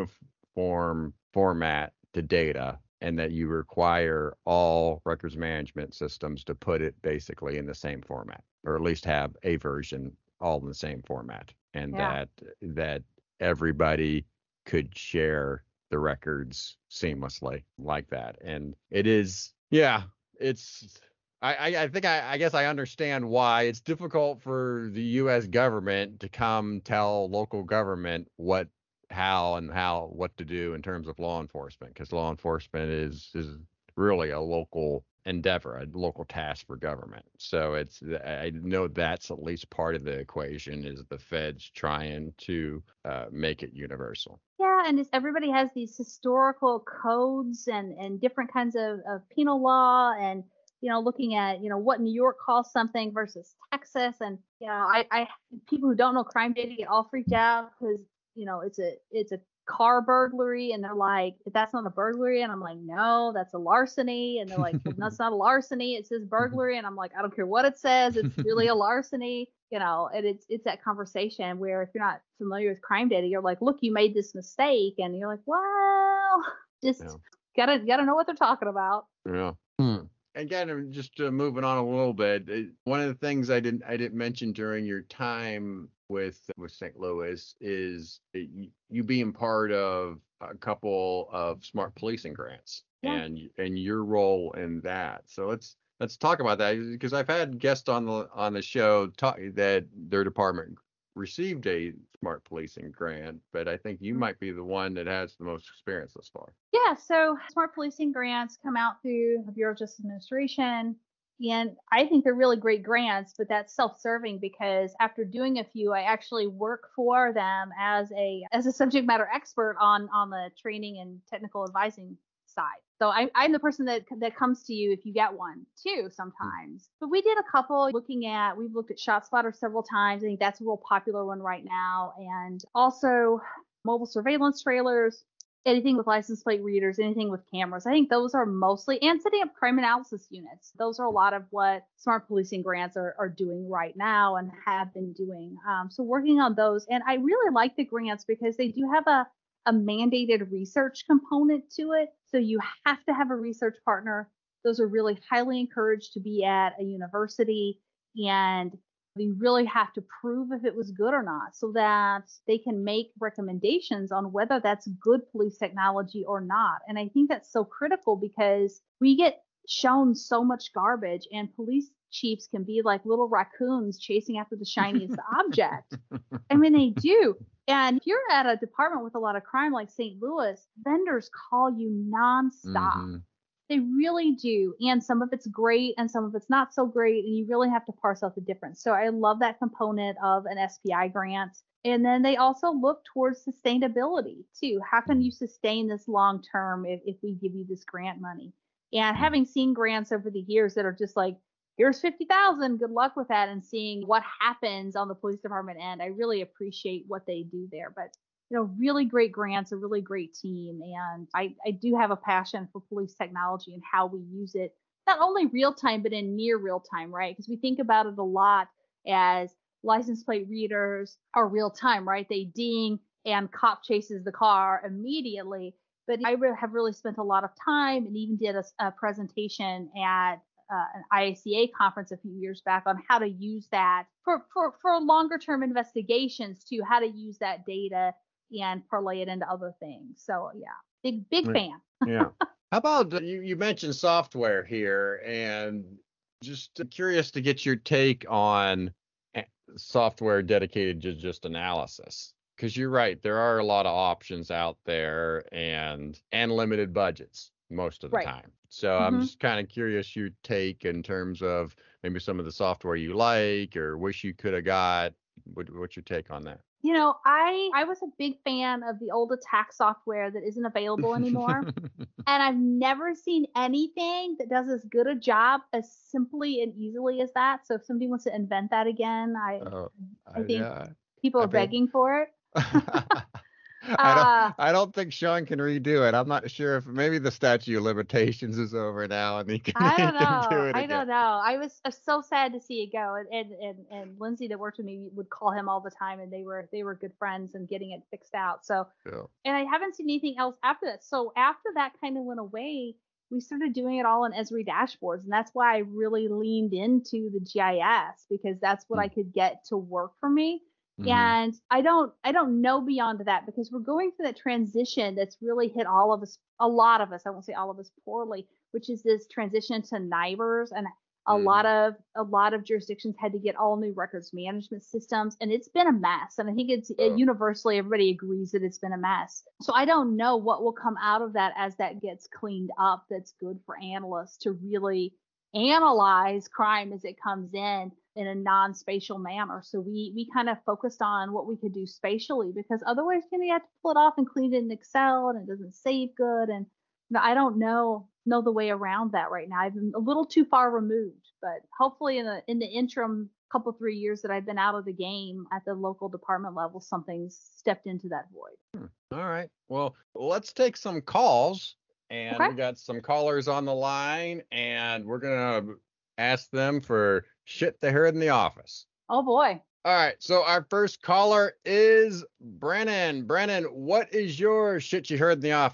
uniform format to data, and that you require all records management systems to put it basically in the same format, or at least have a version all in the same format, and Yeah. that that everybody could share the records seamlessly like that. And it is, yeah, it's I, I, I think I, I guess I understand why it's difficult for the U S government to come tell local government what, how, and how, what to do in terms of law enforcement, because law enforcement is is really a local endeavor, a local task for government. So it's I know that's at least part of the equation, is the feds trying to uh, make it universal. Yeah, and it's, everybody has these historical codes and and different kinds of, of penal law, and you know, looking at, you know, what New York calls something versus Texas. And, you know, I, I people who don't know crime data get all freaked out because, you know, it's a it's a car burglary, and they're like, that's not a burglary. And I'm like, no, that's a larceny. And they're like, well, that's not a larceny, it says burglary. And I'm like, I don't care what it says, it's really a larceny. You know, and it's it's that conversation where if you're not familiar with crime data, you're like, look, you made this mistake, and you're like, well, just Yeah. gotta gotta know what they're talking about. Yeah. Hmm. again, I'm just uh, moving on a little bit. uh, One of the things I didn't I didn't mention during your time with with Saint Louis is that you, you being part of a couple of smart policing grants Yeah. and y- and your role in that. So let's let's talk about that because I've had guests on the on the show talk that their department received a smart policing grant, but I think you Mhm. might be the one that has the most experience thus far. Yeah, so smart policing grants come out through the Bureau of Justice Administration. And I think they're really great grants, but that's self-serving because after doing a few, I actually work for them as a as a subject matter expert on on the training and technical advising side. So I, I'm the person that that comes to you if you get one too sometimes. But we did a couple looking at, we've looked at ShotSpotter several times. I think that's a real popular one right now. And also mobile surveillance trailers, anything with license plate readers, anything with cameras. I think those are mostly, and setting up crime analysis units. Those are a lot of what smart policing grants are, are doing right now and have been doing. Um, so working on those. And I really like the grants because they do have a, a mandated research component to it. So you have to have a research partner. Those are really highly encouraged to be at a university, and you really have to prove if it was good or not so that they can make recommendations on whether that's good police technology or not. And I think that's so critical because we get shown so much garbage, and police chiefs can be like little raccoons chasing after the shiniest object. I mean, they do. And if you're at a department with a lot of crime like Saint Louis, vendors call you nonstop. Mhm. They really do. And some of it's great and some of it's not so great. And you really have to parse out the difference. So I love that component of an S P I grant. And then they also look towards sustainability too. How can you sustain this long term if, if we give you this grant money? And having seen grants over the years that are just like, here's fifty thousand, good luck with that, and seeing what happens on the police department end, I really appreciate what they do there. But you know, really great grants, a really great team. And I, I do have a passion for police technology and how we use it, not only real time, but in near real time, right? Because we think about it a lot as license plate readers are real time, right? They ding and cop chases the car immediately. But I re- have really spent a lot of time and even did a, a presentation at uh, an I A C A conference a few years back on how to use that for, for, for longer term investigations too, how to use that data and parlay it into other things. So yeah, big, big Right. fan. Yeah. How about uh, you, you mentioned software here, and just curious to get your take on a- software dedicated to just analysis. Because you're right, there are a lot of options out there and and limited budgets most of the Right. time. So I'm Mhm. just kind of curious your take in terms of maybe some of the software you like or wish you could have got. What, what's your take on that? You know, I I was a big fan of the old attack software that isn't available anymore. And I've never seen anything that does as good a job as simply and easily as that. So if somebody wants to invent that again, I Oh, I I, think yeah. people I are think begging for it. I don't Uh, I don't think Sean can redo it. I'm not sure if maybe the statute of limitations is over now and he can I he don't can do know. it I again. don't know. I was uh, so sad to see it go. And, and and and Lindsay that worked with me would call him all the time, and they were they were good friends and getting it fixed out. So Yeah. and I haven't seen anything else after that. So after that kind of went away, we started doing it all in Esri dashboards, and that's why I really leaned into the G I S because that's what Mm. I could get to work for me. Mhm. And I don't I don't know beyond that because we're going through that transition that's really hit all of us, a lot of us, I won't say all of us poorly, which is this transition to NIBRS. And a lot of a lot of jurisdictions had to get all new records management systems, and it's been a mess. And I think it's Oh. universally everybody agrees that it's been a mess. So I don't know what will come out of that as that gets cleaned up that's good for analysts to really analyze crime as it comes in in a non-spatial manner. So we we kind of focused on what we could do spatially because otherwise you know, you have to pull it off and clean it in Excel and it doesn't save good. And you know, I don't know know the way around that right now. I've been a little too far removed, but hopefully in the in the interim couple three years that I've been out of the game at the local department level, something's stepped into that void. All right. Well, let's take some calls. And Okay. we got some callers on the line, and we're going to ask them for shit they heard in the office. Oh boy. All right. So our first caller is Brennan. Brennan, what is your shit you heard in the office?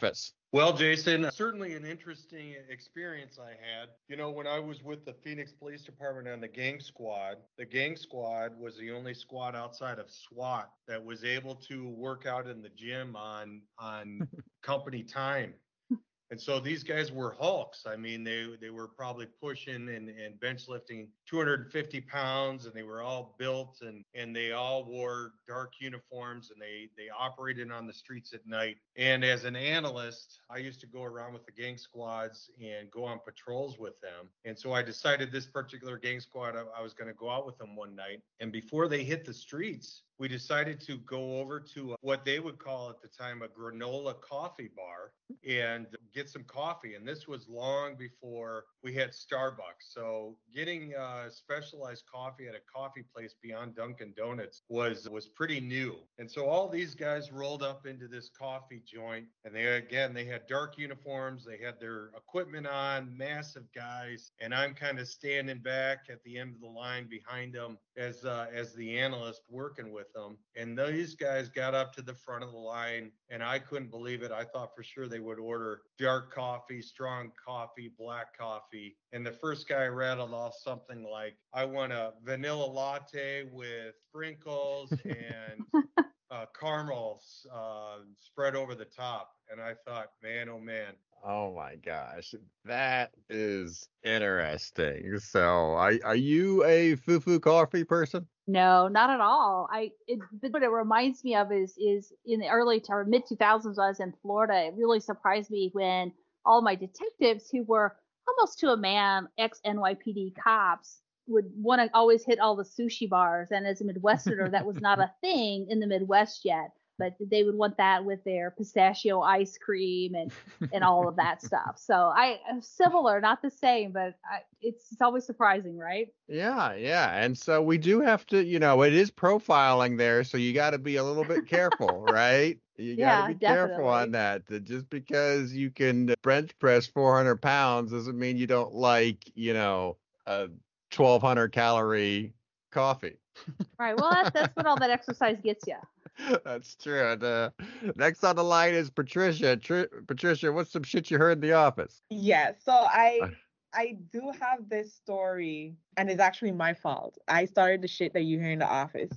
Well, Jason, certainly an interesting experience I had. You know, when I was with the Phoenix Police Department on the gang squad, the gang squad was the only squad outside of SWAT that was able to work out in the gym on on company time. And so these guys were hulks. I mean, they they were probably pushing and, and bench lifting two hundred fifty pounds, and they were all built, and and they all wore dark uniforms, and they they operated on the streets at night. And as an analyst, I used to go around with the gang squads and go on patrols with them. And so I decided this particular gang squad, I, I was going to go out with them one night. And before they hit the streets, we decided to go over to what they would call at the time a granola coffee bar and get some coffee. And this was long before we had Starbucks. So getting uh, specialized coffee at a coffee place beyond Dunkin' Donuts was was pretty new. And so all these guys rolled up into this coffee joint, and they again they had dark uniforms, they had their equipment on, massive guys, and I'm kind of standing back at the end of the line behind them as uh, as the analyst working with them. And these guys got up to the front of the line, and I couldn't believe it. I thought for sure they would order dark coffee, strong coffee, black coffee. And the first guy rattled off something like, I want a vanilla latte with sprinkles and uh, caramels uh, spread over the top. And I thought, man, oh man. Oh my gosh, that is interesting. So, are are you a foo-foo coffee person? No, not at all. I it, but what it reminds me of is is in the early to mid two thousands when I was in Florida. It really surprised me when all my detectives, who were almost to a man ex N Y P D cops, would want to always hit all the sushi bars. And as a Midwesterner, that was not a thing in the Midwest yet. But they would want that with their pistachio ice cream and, and all of that stuff. So I similar, not the same, but I, it's, it's always surprising, right? Yeah, yeah. And so we do have to, you know, it is profiling there, so you got to be a little bit careful, right? You got to Yeah, be careful definitely. on that. That just because you can bench press four hundred pounds doesn't mean you don't like, you know, a twelve hundred calorie coffee. Right. Well, that's that's what all that exercise gets you. That's true. And, uh, next on the line is Patricia. Tr- Patricia, what's some shit you heard in the office? Yeah, so I I do have this story, and it's actually my fault. I started the shit that you hear in the office.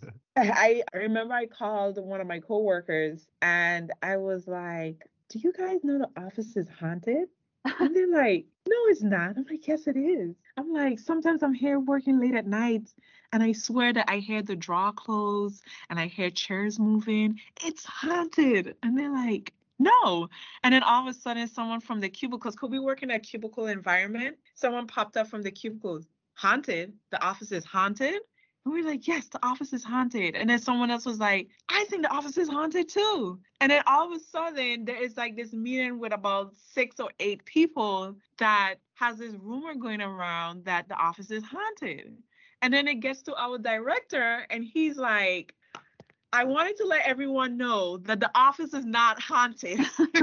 I remember I called one of my coworkers, and I was like, "Do you guys know the office is haunted?" And they're like, "No, it's not." I'm like, "Yes, it is." I'm like, "Sometimes I'm here working late at night, and I swear that I hear the drawer close, and I hear chairs moving. It's haunted." And they're like, "No." And then all of a sudden, someone from the cubicles, because we work in a cubicle environment, someone popped up from the cubicles. "Haunted? The office is haunted?" And we're like, "Yes, the office is haunted." And then someone else was like, "I think the office is haunted too." And then all of a sudden, there is like this meeting with about six or eight people that has this rumor going around that the office is haunted. And then it gets to our director, and he's like, "I wanted to let everyone know that the office is not haunted."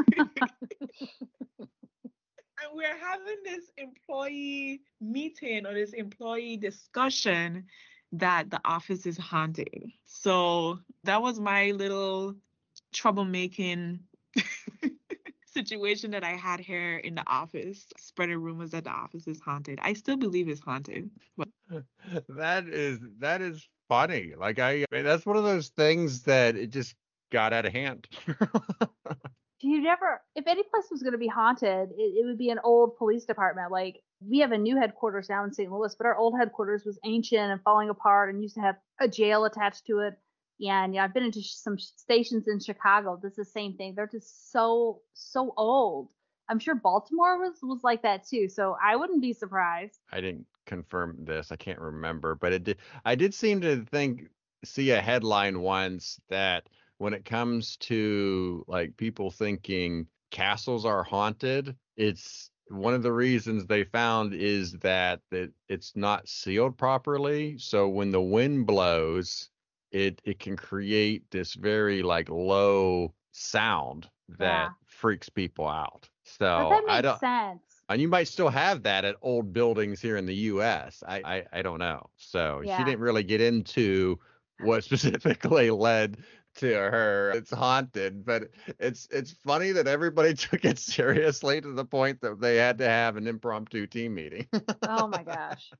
And we're having this employee meeting or this employee discussion that the office is haunted. So that was my little troublemaking situation that I had here in the office, spreading rumors that the office is haunted. I still believe it's haunted. But That is that is funny. Like I, I mean, that's one of those things that it just got out of hand. You never, if any place was going to be haunted, it, it would be an old police department. Like, we have a new headquarters now in Saint Louis, but our old headquarters was ancient and falling apart and used to have a jail attached to it. And yeah, I've been into some stations in Chicago. This is the same thing. They're just so, so old. I'm sure Baltimore was, was like that too. So I wouldn't be surprised. I didn't confirm this. I can't remember, but it did. I did seem to think, see a headline once that when it comes to like people thinking castles are haunted, it's one of the reasons they found is that that it's not sealed properly. So when the wind blows, it it can create this very like low sound that Yeah. freaks people out. But So that I makes don't. sense. And you might still have that at old buildings here in the U S. I I, I don't know. So she Yeah. didn't really get into what specifically led to her. It's haunted, but it's it's funny that everybody took it seriously to the point that they had to have an impromptu team meeting. Oh my gosh.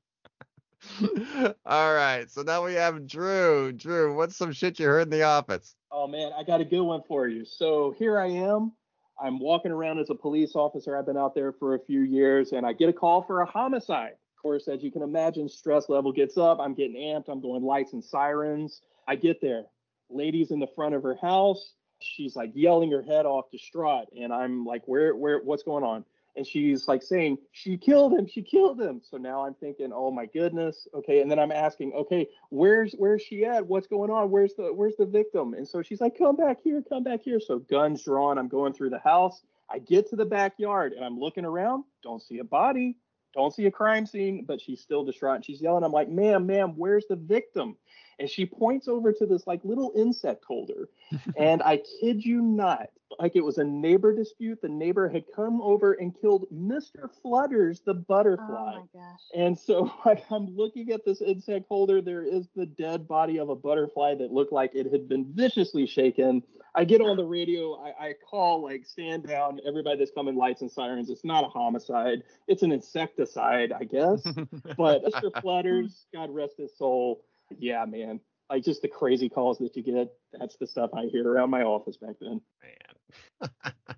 All right, so now we have Drew. Drew, what's some shit you heard in the office? Oh man, I got a good one for you. So here I am. I'm walking around as a police officer. I've been out there for a few years, and I get a call for a homicide. Of course, as you can imagine, stress level gets up. I'm getting amped. I'm going lights and sirens. I get there. Lady's in the front of her house. She's like yelling her head off, distraught. And I'm like, where, where, what's going on? And she's like saying, she killed him. She killed him. So now I'm thinking, oh my goodness. Okay. And then I'm asking, okay, where's, where's she at? What's going on? Where's the, where's the victim? And so she's like, come back here, come back here. So guns drawn. I'm going through the house. I get to the backyard and I'm looking around. Don't see a body. Don't see a crime scene, but she's still distraught. And she's yelling. I'm like, ma'am, ma'am, where's the victim? And she points over to this like little insect holder. And I kid you not, like it was a neighbor dispute. The neighbor had come over and killed Mister Flutters, the butterfly. Oh my gosh. And so like, I'm looking at this insect holder. There is the dead body of a butterfly that looked like it had been viciously shaken. I get on the radio. I, I call like stand down, everybody that's coming, lights and sirens. It's not a homicide. It's an insecticide, I guess. But Mister Flutters, God rest his soul. Yeah, man. Like just the crazy calls that you get. That's the stuff I hear around my office back then. Man.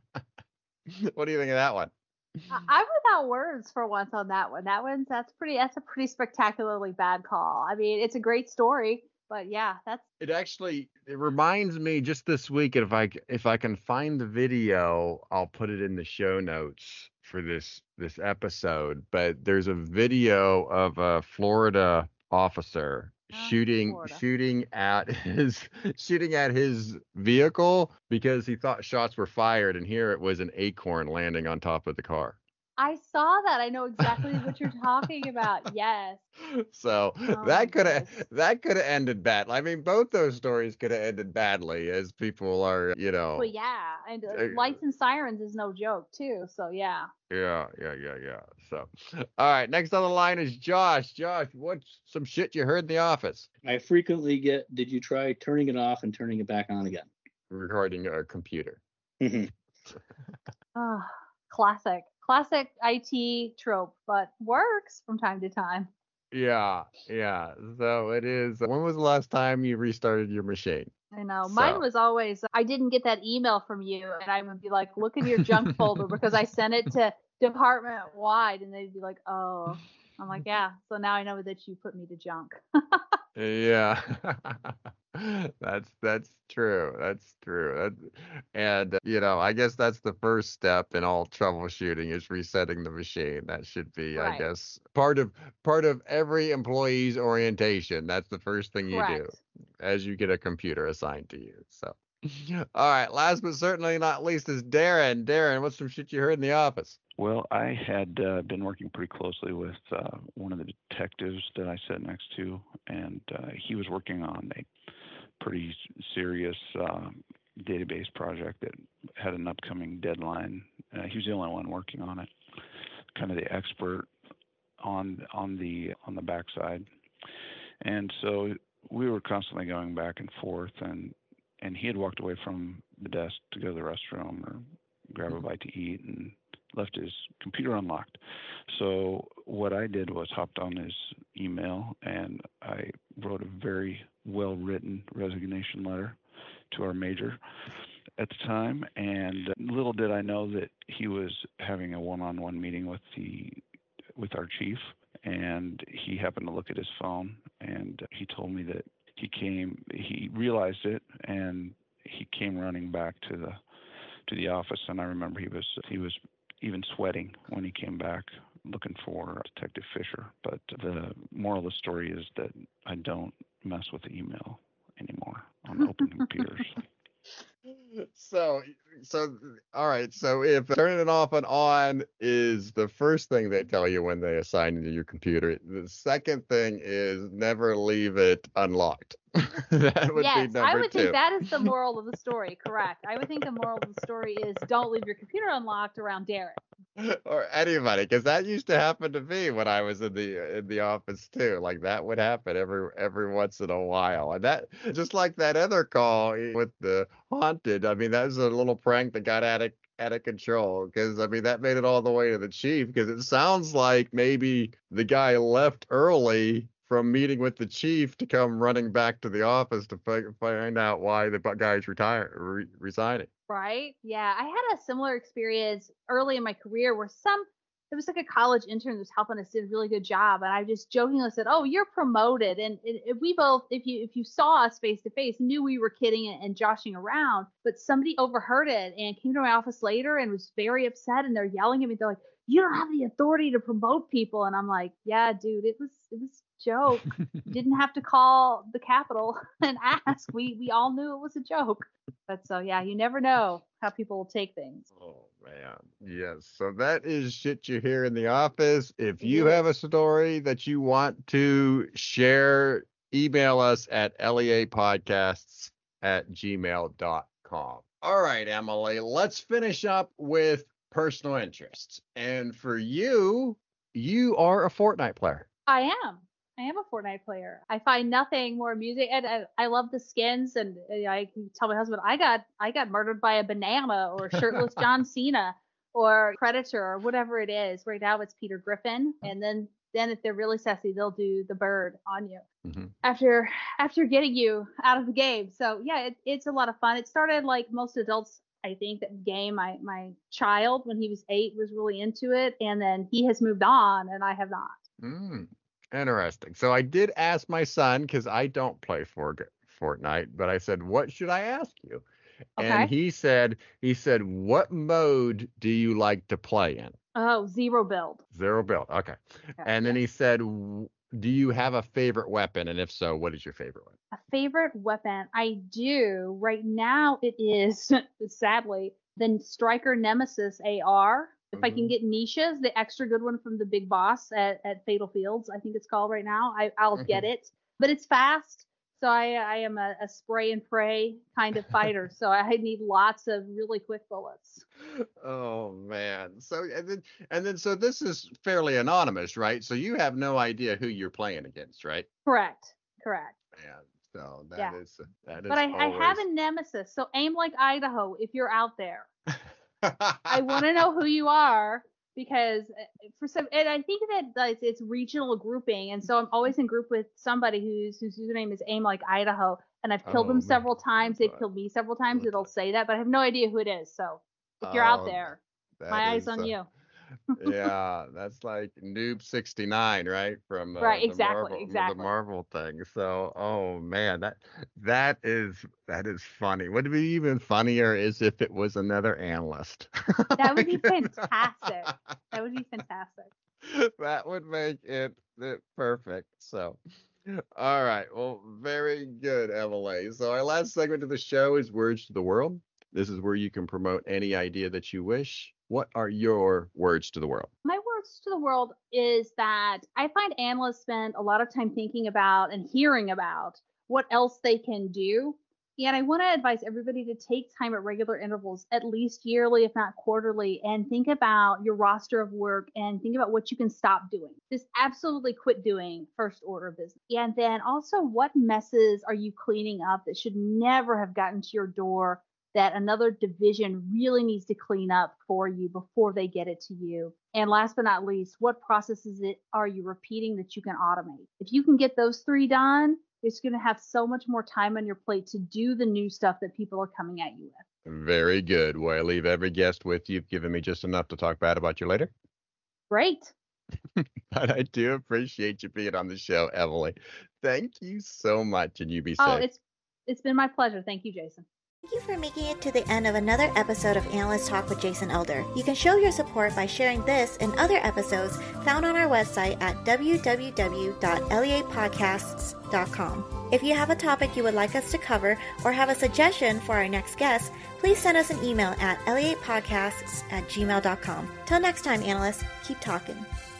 What do you think of that one? I- I'm without words for once on that one. That one's that's pretty that's a pretty spectacularly bad call. I mean, it's a great story, but yeah, that's It actually it reminds me just this week, if I c- if I can find the video, I'll put it in the show notes for this this episode. But there's a video of a Florida officer Oh, shooting Florida. shooting at his shooting at his vehicle because he thought shots were fired, and here it was an acorn landing on top of the car. I saw that. I know exactly what you're talking about. Yes. So Oh my that could have goodness. that could have ended badly. I mean, both those stories could have ended badly, as people are, you know. Well, yeah, and uh, Uh, lights and sirens is no joke too. So yeah. Yeah, yeah, yeah, yeah. So, all right. Next on the line is Josh. Josh, what's some shit you heard in the office I frequently get, did you try turning it off and turning it back on again? regarding a computer? Mhm. Oh, classic, classic I T trope, but works from time to time. Yeah, yeah. So it is. When was the last time you restarted your machine? I know. Mine So- was always, I didn't get that email from you, and I would be like, look in your junk folder because I sent it to department wide, and they'd be like, oh. I'm like, yeah. So now I know that you put me to junk. Yeah, that's that's true. That's true. That, and uh, you know, I guess that's the first step in all troubleshooting is resetting the machine. That should be, I Right. guess, part of part of every employee's orientation. That's the first thing you do Correct. as you get a computer assigned to you. So, all right. Last but certainly not least is Darren. Darren, what's some shit you heard in the office? Well, I had uh, been working pretty closely with uh, one of the detectives that I sat next to, and uh, he was working on a pretty s- serious uh, database project that had an upcoming deadline. Uh, he was the only one working on it, kind of the expert on on the on the backside, and so we were constantly going back and forth, and and he had walked away from the desk to go to the restroom or grab a bite to eat, and left his computer unlocked. So what I did was hopped on his email and I wrote a very well written resignation letter to our major at the time. And little did I know that he was having a one-on-one meeting with the with our chief, and he happened to look at his phone, and he told me that he came he realized it, and he came running back to the to the office. And I remember he was he was even sweating when he came back looking for Detective Fisher. But the moral of the story is that I don't mess with the email anymore on open computers. So, so all right. So if turning it off and on is the first thing they tell you when they assign you to your computer, the second thing is never leave it unlocked. That would yes, be number I would two. think that is the moral of the story. Correct. I would think the moral of the story is don't leave your computer unlocked around Darren. or anybody, because that used to happen to me when I was in the in the office too. Like that would happen every every once in a while, and that just like that other call with the haunted. I mean, that was a little prank that got out of out of control because I mean that made it all the way to the chief because it sounds like maybe the guy left early from meeting with the chief to come running back to the office to fi- find out why the bu- guy's retire re- resigning. Right? Yeah, I had a similar experience early in my career where some it was like a college intern that was helping us did a really good job, and I just jokingly said, "Oh, you're promoted." And, and and we both, if you if you saw us face to face, knew we were kidding and, and joshing around. But somebody overheard it and came to my office later and was very upset, and they're yelling at me. They're like, "You don't have the authority to promote people." And I'm like, "Yeah, dude, it was it was a joke. You didn't have to call the Capitol and ask. We we all knew it was a joke." But so yeah, you never know how people will take things. Oh man, yes. So that is shit you hear in the office. If you have a story that you want to share, email us at leapodcasts at gmail dot com. All right, Emily, let's finish up with personal interests. And for you, you are a Fortnite player. I am. I am a Fortnite player. I find nothing more amusing, and I, I love the skins. And uh, I can tell my husband, I got I got murdered by a banana, or shirtless John Cena, or Predator, or whatever it is. Right now, it's Peter Griffin, and then then if they're really sassy, they'll do the bird on you mm-hmm. after after getting you out of the game. So yeah, it, it's a lot of fun. It started like most adults. I think that game, my my child when he was eight was really into it, and then he has moved on, and I have not. Mm. Interesting. So I did ask my son because I don't play for Fortnite, but I said, "What should I ask you?" Okay. And he said, "He said, what mode do you like to play in?" Oh, zero build. Zero build. Okay. okay. And then he said, "Do you have a favorite weapon? And if so, what is your favorite one?" A favorite weapon? I do. Right now, it is sadly the Striker Nemesis A R. If mm-hmm. I can get niches, the extra good one from the Big Boss at, at Fatal Fields, I think it's called right now, I, I'll mm-hmm. get it. But it's fast, so I, I am a, a spray and pray kind of fighter, so I need lots of really quick bullets. Oh man! So and then and then so this is fairly anonymous, right? So you have no idea who you're playing against, right? Correct. Correct. Yeah. So that yeah. is that is. But I, always... I have a nemesis, so aim like Idaho if you're out there. I want to know who you are because for some, and I think that it's regional grouping, and so I'm always in group with somebody whose whose username is Aim Like Idaho, and I've killed oh, them several times. They've killed me several times. It'll say that, but I have no idea who it is. So if you're oh, out there, my eyes on a, you. Yeah, that's like Noob sixty-nine, right? From uh, right, the exactly, Marvel, exactly. the Marvel thing. So, oh man, that that is that is funny. What would be even funnier is if it was another analyst. That would be fantastic. That would be fantastic. That would make it, it perfect. So, all right. Well, very good, Emily. So our last segment of the show is Words to the World. This is where you can promote any idea that you wish. What are your words to the world? My words to the world is that I find analysts spend a lot of time thinking about and hearing about what else they can do. And I want to advise everybody to take time at regular intervals, at least yearly, if not quarterly, and think about your roster of work and think about what you can stop doing. Just absolutely quit doing first order of business. And then also, what messes are you cleaning up that should never have gotten to your door, that another division really needs to clean up for you before they get it to you? And last but not least, what processes it are you repeating that you can automate? If you can get those three done, it's going to have so much more time on your plate to do the new stuff that people are coming at you with. Very good. Well, I leave every guest with you. You've given me just enough to talk bad about you later. Great. But I do appreciate you being on the show, Emily. Thank you so much, and you be oh, safe. Oh, it's it's been my pleasure. Thank you, Jason. Thank you for making it to the end of another episode of Analyst Talk with Jason Elder. You can show your support by sharing this and other episodes found on our website at w w w dot lea podcasts dot com. If you have a topic you would like us to cover or have a suggestion for our next guest, please send us an email at leapodcasts at gmail dot com. Till next time, analysts, keep talking.